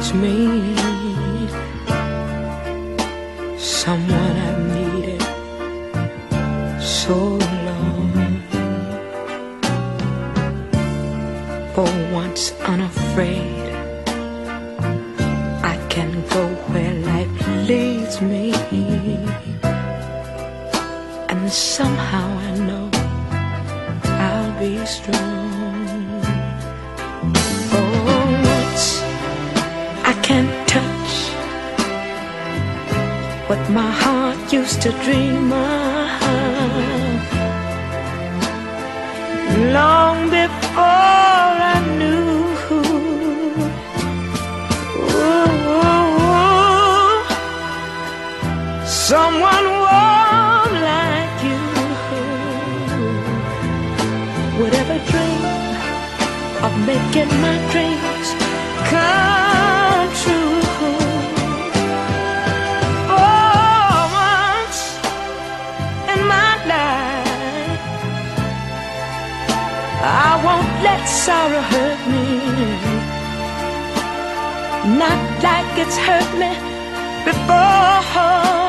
leaves me. Someone I've needed so long. For once unafraid, I can go where life leads me. And somehow I know I'll be strong. For once I can't touch what my heart used to dream of, long before I knew. Ooh, someone warm like you would ever dream of making my dreams come true. I won't let sorrow hurt me, not like it's hurt me before.